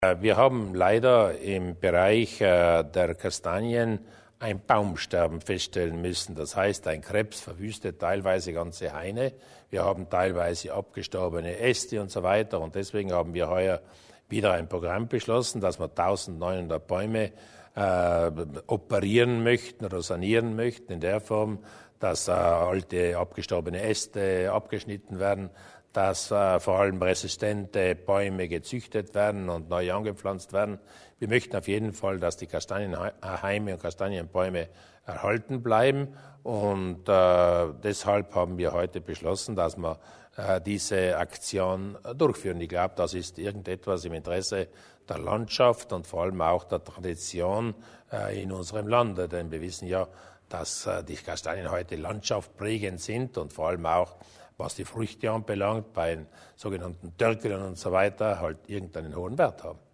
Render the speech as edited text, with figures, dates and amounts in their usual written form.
Wir haben leider im Bereich der Kastanien ein Baumsterben feststellen müssen. Das heißt, ein Krebs verwüstet teilweise ganze Haine. Wir haben teilweise abgestorbene Äste und so weiter. Und deswegen haben wir heuer wieder ein Programm beschlossen, dass wir 1900 Bäume operieren möchten oder sanieren möchten in der Form, dass alte abgestorbene Äste abgeschnitten werden, dass vor allem resistente Bäume gezüchtet werden und neu angepflanzt werden. Wir möchten auf jeden Fall, dass die Kastanienhaine und Kastanienbäume erhalten bleiben. Und deshalb haben wir heute beschlossen, dass wir diese Aktion durchführen. Ich glaube, das ist irgendetwas im Interesse der Landschaft und vor allem auch der Tradition in unserem Lande. Denn wir wissen ja, dass die Kastanien heute landschaftsprägend sind und vor allem auch, was die Früchte anbelangt, bei den sogenannten Dörkeln und so weiter, halt irgendeinen hohen Wert haben.